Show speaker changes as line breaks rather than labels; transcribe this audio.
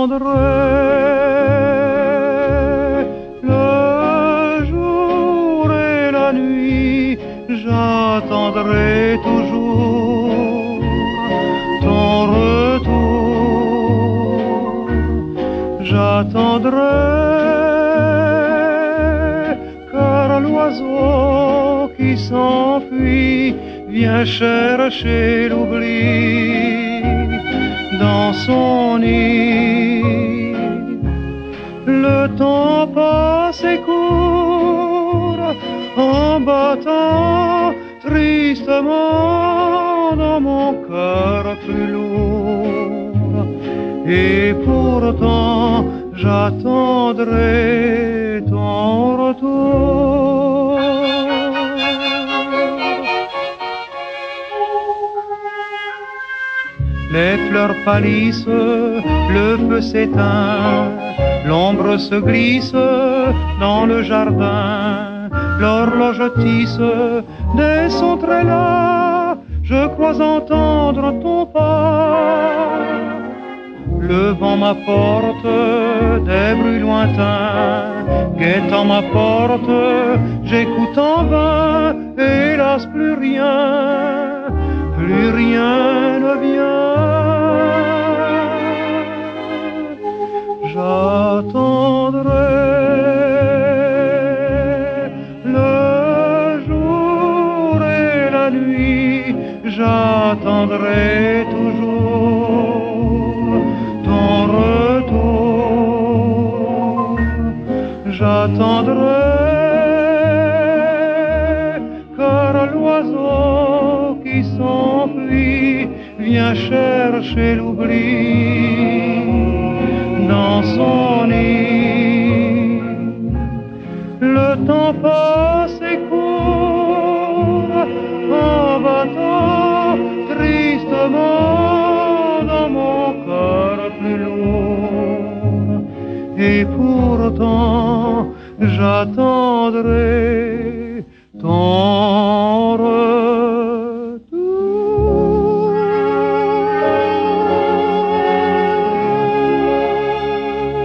le jour et la nuit, j'attendrai toujours ton retour. J'attendrai, car l'oiseau qui s'enfuit vient chercher l'oubli dans son nid. Le temps passe et court en battant tristement dans mon cœur plus lourd. Et pourtant j'attendrai ton retour. Les fleurs pâlissent, le feu s'éteint, l'ombre se glisse dans le jardin, l'horloge tisse des sons très las, je crois entendre ton pas. Le vent m'apporte des bruits lointains, guettant ma porte, j'écoute en vain, hélas plus rien ne vient. J'attendrai le jour et la nuit, j'attendrai toujours ton retour. J'attendrai, car l'oiseau qui s'enfuit vient chercher l'oubli dans son nid. Le temps passe et court en battant tristement dans mon cœur plus lourd. Et pourtant j'attendrai ton